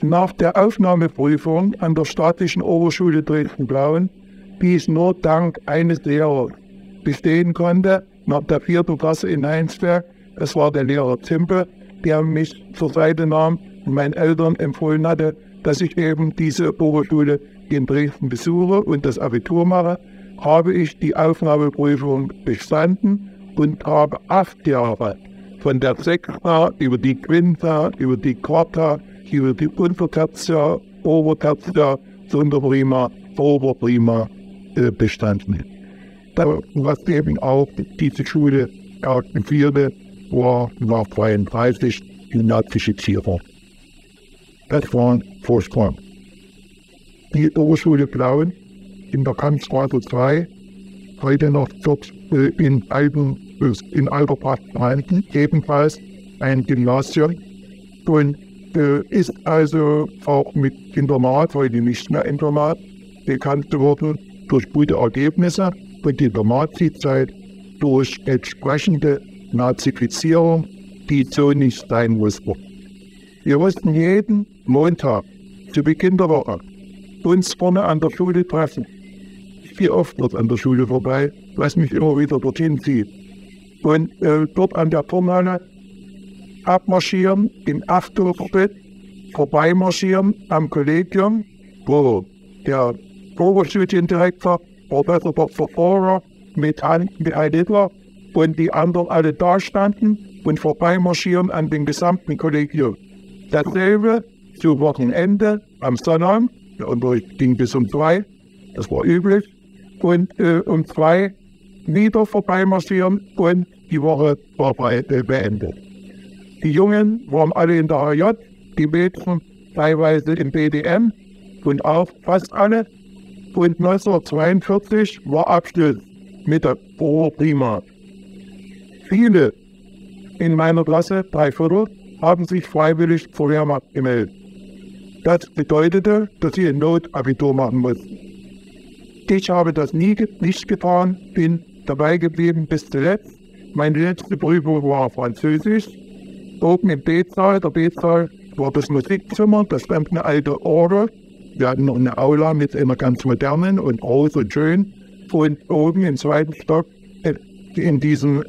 Nach der Aufnahmeprüfung an der Staatlichen Oberschule Dresden-Blauen, die ich nur dank eines Lehrers bestehen konnte, nach der 4. Klasse in Heinsberg, es war der Lehrer Zimpel, der mich zur Seite nahm und meinen Eltern empfohlen hatte, dass ich eben diese Oberschule in Dresden besuche und das Abitur mache, habe ich die Aufnahmeprüfung bestanden und habe 8 Jahre von der 6. über die Quinta, über die Quarta, über die Untertertia, Obertertia, Sonderprima, Oberprima bestanden. Was eben auch diese Schule empfiehlte, war nach 32 die Nazifizierung. Das war Vorsprung. Die Oberschule Blauen in der Kampfstraße 2, heute noch dort in Alberpacht vorhanden, ebenfalls ein Gymnasium und ist also auch mit Internat, heute nicht mehr Internat, bekannt geworden durch gute Ergebnisse und in der Nazi-Zeit durch entsprechende Nazifizierung, die so nicht sein musste. Wir mussten jeden Montag zu Beginn der Woche uns vorne an der Schule treffen. Ich gehe oft dort an der Schule vorbei, was mich immer wieder dorthin zieht. Und dort an der Turnhalle abmarschieren im 8. Schritt, vorbeimarschieren am Kollegium, wo der Oberstudiendirektor, Professor Dr. Vorer mit Heil Hitler und die anderen alle da standen und vorbeimarschieren an dem gesamten Kollegium. Dasselbe zu Wochenende am Sonntag, der Unterricht ging bis um 2, das war üblich, und um 2 wieder vorbeimarschieren und die Woche war beendet. Die Jungen waren alle in der HJ, die Mädchen teilweise im BDM und auch fast alle. Und 1942 war Abschluss mit der Oberprima. Viele in meiner Klasse, 3/4, haben sich freiwillig zur Wehrmacht gemeldet. Das bedeutete, dass sie ein Notabitur machen mussten. Ich habe das nicht getan, bin dabei geblieben bis zuletzt. Meine letzte Prüfung war Französisch. Oben im B-Saal, der B-Saal war das Musikzimmer, da stand eine alte Orgel. Wir hatten noch eine Aula mit einer ganz modernen und groß und schön. Und oben im 2. Stock, in diesem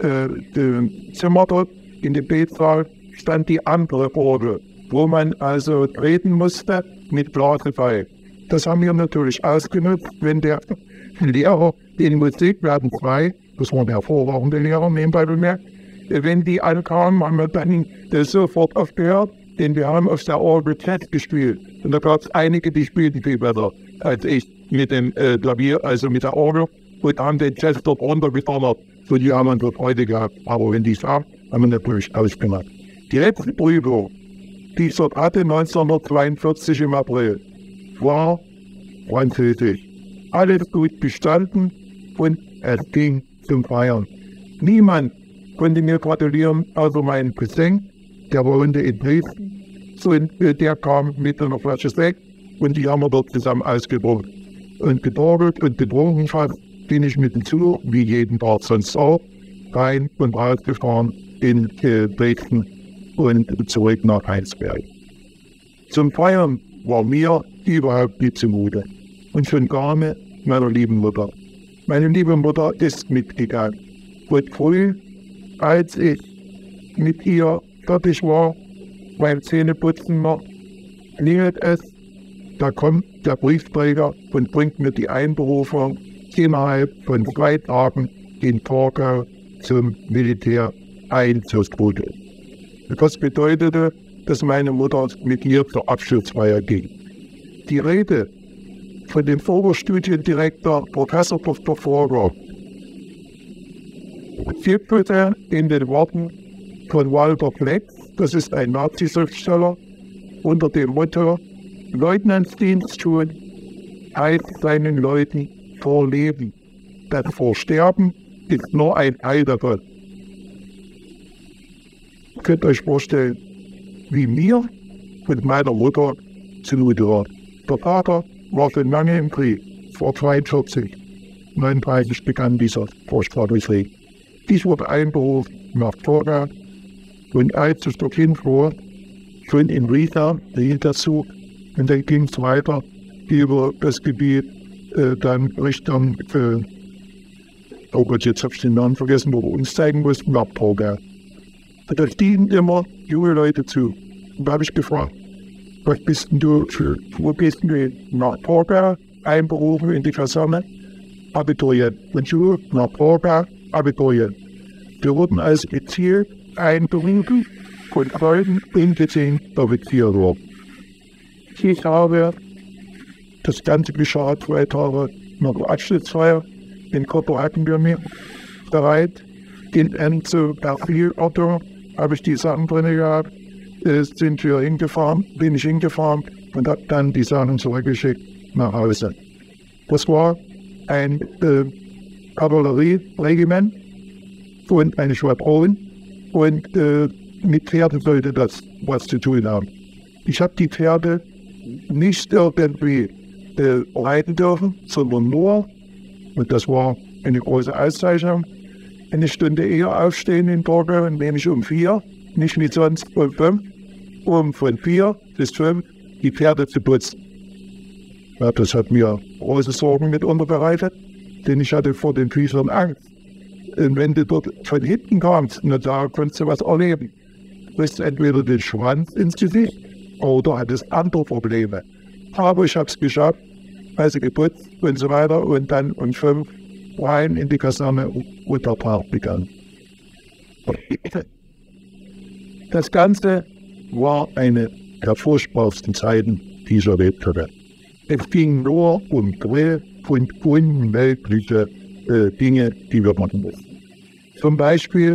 Zimmer dort, in dem B-Saal, stand die andere Orgel, wo man also treten musste mit Blasepfeil. Das haben wir natürlich ausgenutzt, wenn der Lehrer in Musik, wir hatten 2, das waren hervorragende Lehrer, nebenbei bemerkt, wenn die ankamen, haben wir dann sofort aufgehört, denn wir haben auf der Orgel Jazz gespielt. Und da gab es einige, die spielten viel besser als ich mit dem Klavier, also mit der Orgel, und haben den Jazz dort runtergedonnert. So die haben wir dort heute gehabt. Aber wenn die es haben wir natürlich ausgemacht. Die letzte Prüfung, die ich dort hatte, 1942 im April, war Französisch. Alles gut bestanden und es ging zum Feiern. Niemand konnte mir gratulieren, außer mein Cousin, der wohnte in Dresden. Und der kam mit einer Flasche Sekt und die haben wir dort zusammen ausgetrunken. Und getorgelt und getrunken fast bin ich mit dem Zug, wie jeden Tag sonst auch, rein und rausgefahren in Dresden und zurück nach Heinsberg. Zum Feiern war mir überhaupt nicht zumute. Und schon gar nicht meiner lieben Mutter. Meine liebe Mutter ist mitgegangen. Und früh, als ich mit ihr fertig war, beim Zähneputzen noch, klingelt es, da kommt der Briefträger und bringt mir die Einberufung innerhalb von 2 Tagen in Torgau zum Militäreinsatzgruppe. Das bedeutete, dass meine Mutter mit mir zur Abschlussfeier ging. Die Rede von dem Oberstudiendirektor Professor Dr. Vorer gipfelte in den Worten von Walter Flex, das ist ein Nazi-Schriftsteller, unter dem Motto: Leutnantsdienst tun heißt seinen Leuten vorleben. Das Vorsterben ist nur ein Teil davon. Ihr könnt euch vorstellen, wie mir und meiner Mutter zumute war. Der Vater war schon lange im Krieg, vor 42. 39 begann dieser furchtbare Krieg. Ich wurde einberufen nach Torgau und als ich dorthin fuhr, schon in Riesa, der Zug, Und dann ging es weiter über das Gebiet, dann Richtung, oh Gott, jetzt habe ich den Namen vergessen, wo wir uns zeigen mussten, nach Torgau. Da stehen immer junge Leute zu. Und da habe ich gefragt, wo bist du nach Torgau einberufen in die Kaserne? Abiturient. Und du nach Torgau, Abiturient. Wir wurden als Offizier einberufen von Leuten in den Offizierwurf. Ich habe das Ganze geschah 2 Tage nach der Abschlussfeier. Den Koffer hatten wir mir bereit. In Enzo Perfilauto habe ich die Sachen drin gehabt. Sind wir hingefahren, bin ich hingefahren und habe dann die Sachen zurückgeschickt nach Hause. Das war ein Kavallerieregiment und eine Schwadron und mit Pferden sollte das was zu tun haben. Ich habe die Pferde nicht irgendwie reiten dürfen, sondern nur, und das war eine große Auszeichnung, eine Stunde eher aufstehen in Torgau, nämlich um 4, nicht wie sonst um 5, um von 4 bis 5 die Pferde zu putzen. Ja, das hat mir große Sorgen mitunter bereitet, denn ich hatte vor den Viechern Angst. Und wenn du dort von hinten kamst, na, da konntest du was erleben. Du kriegst entweder den Schwanz ins Gesicht oder hattest andere Probleme. Aber ich habe es geschafft, also geputzt und so weiter und dann um 5 rein in die Kaserne und der Tag begann. Das Ganze war eine der furchtbarsten Zeiten, die ich erlebt hatte. Es ging nur um Grill und unmögliche Dinge, die wir machen mussten. Zum Beispiel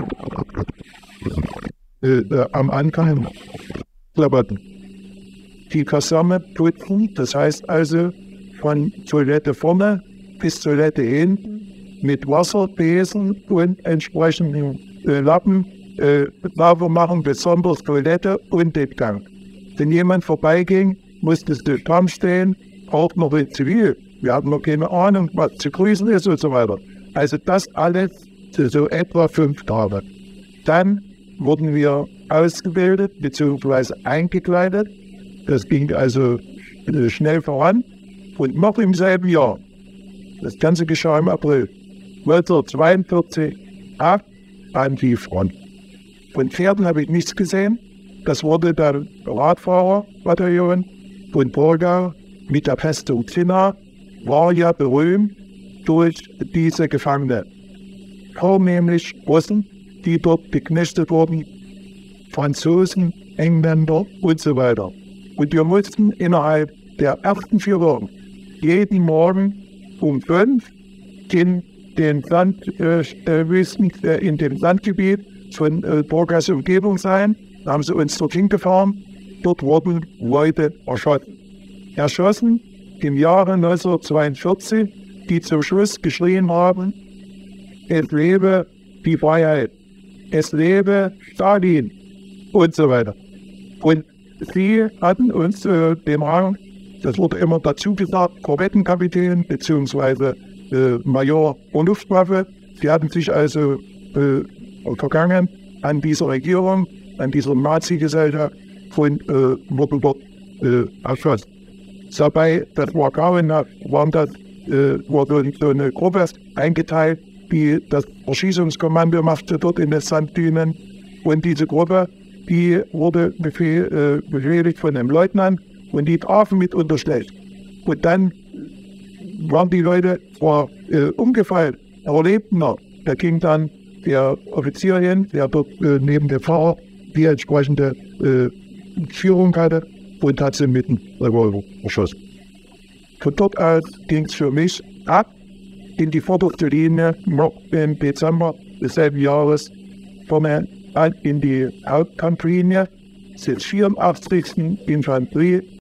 am Anfang Klamotten. Die Kaserne putzen, das heißt also von Toilette vorne bis Toilette hinten mit Wasserbesen und entsprechenden Lappen sauber machen, besonders Toilette und den Gang. Wenn jemand vorbeiging, musstest du dran stehen, auch noch in Zivil. Wir hatten noch keine Ahnung, was zu grüßen ist und so weiter. Also das alles so etwa 5 Tage. Dann wurden wir ausgebildet bzw. eingekleidet. Das ging also schnell voran. Und noch im selben Jahr, das Ganze geschah im April 1942, ab an die Front. Von Pferden habe ich nichts gesehen. Das wurde dann Radfahrerbataillon von Torgau mit der Festung Zinna, war ja berühmt durch diese Gefangene. Vornehmlich Russen, die dort geknechtet wurden, Franzosen, Engländer und so weiter. Und wir mussten innerhalb der ersten 4 Wochen jeden Morgen um 5 in dem Sandgebiet von Torgaus Umgebung sein. Da haben sie uns dorthin gefahren. Dort wurden Leute erschossen. Erschossen im Jahre 1942, die zum Schluss geschrien haben: Es lebe die Freiheit, es lebe Stalin und so weiter. Und sie hatten uns den Rang, das wurde immer dazu gesagt, Korvettenkapitän bzw. Major der Luftwaffe. Sie hatten sich also vergangen an dieser Regierung, an dieser Nazi-Gesellschaft von wurden dort erschossen. Dabei, das war grauenhaft, wurde so eine Gruppe eingeteilt, die das Erschießungskommando machte dort in den Sanddünen. Und diese Gruppe, die wurde befehligt von einem Leutnant und die trafen mit schlecht. Und dann waren die Leute zwar umgefallen, aber lebten noch. Da ging dann der Offizier hin, der dort neben dem Fahrer die entsprechende Führung hatte und hat sie mit dem Revolver erschossen. Von dort aus ging es für mich ab in die vorderste Linie im Dezember desselben Jahres vorne in die Hauptkampflinie des 84. Infanterie